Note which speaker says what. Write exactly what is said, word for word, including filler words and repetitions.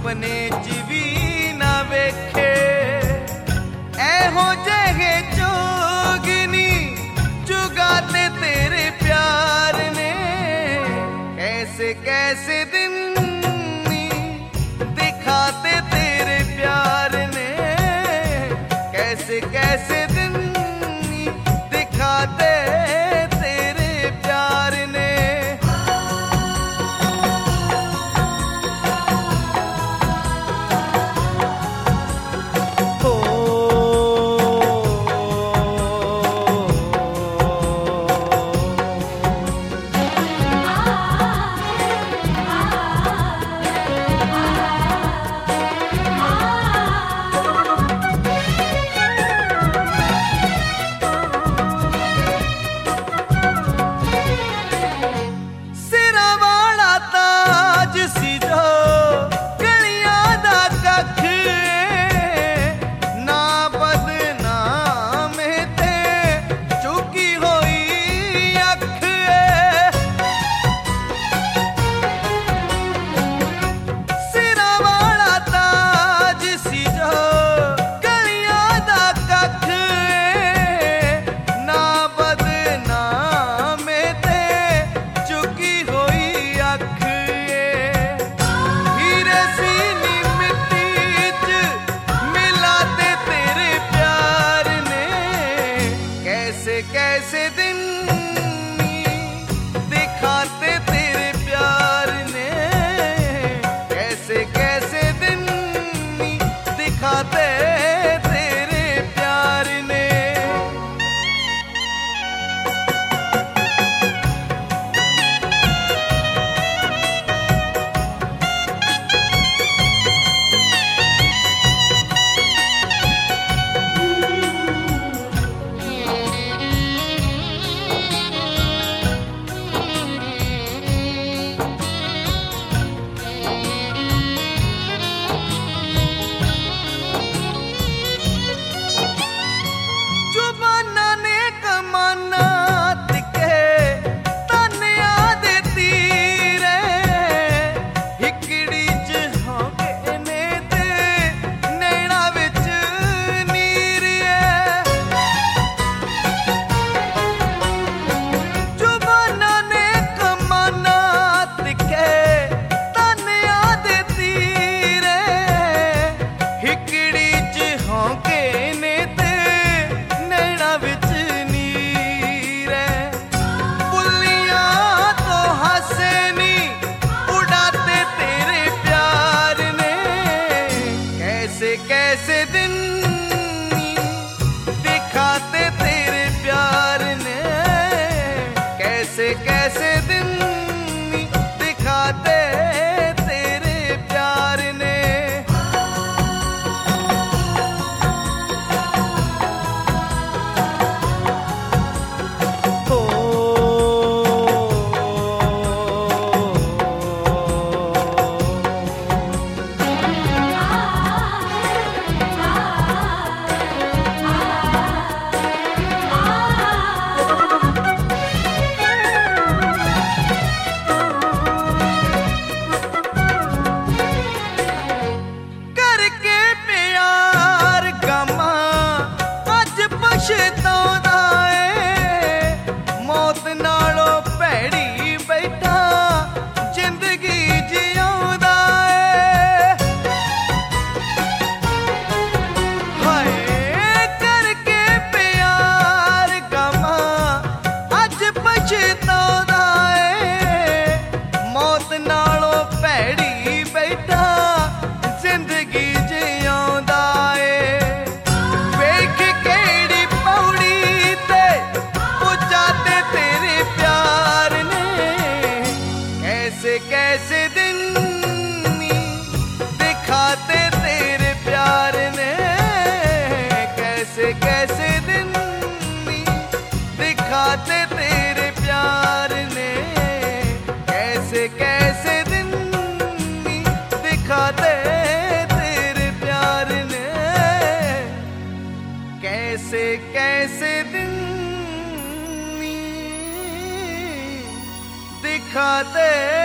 Speaker 1: सुपने च भी ना वेखे ऐहो जहे जोगनी जुगाते तेरे प्यार ने। कैसे कैसे दिन दिखाते तेरे प्यार ने, कैसे कैसे दिन दिखाते तेरे प्यार ने। कैसे दिन दिखाते तेरे प्यार ने, कैसे कैसे दिन दिखाते तेरे प्यार ने। कैसे दिन दिखाते तेरे प्यार ने, कैसे कैसे दिन दिखाते तेरे प्यार ने। मौत नालों भैड़ी बैठा जिंदगी जिउंदा है, हाय करके प्यार गमा अज पछताउंदा है। मौत नालों भैड़ी बैठा जिंदगी जिउंदा है। कैसे दिन दिखाते तेरे प्यार ने, कैसे कैसे दिन दिखाते तेरे प्यार ने, कैसे कैसे दिन दिखाते तेरे प्यार ने, कैसे कैसे दिन दिखाते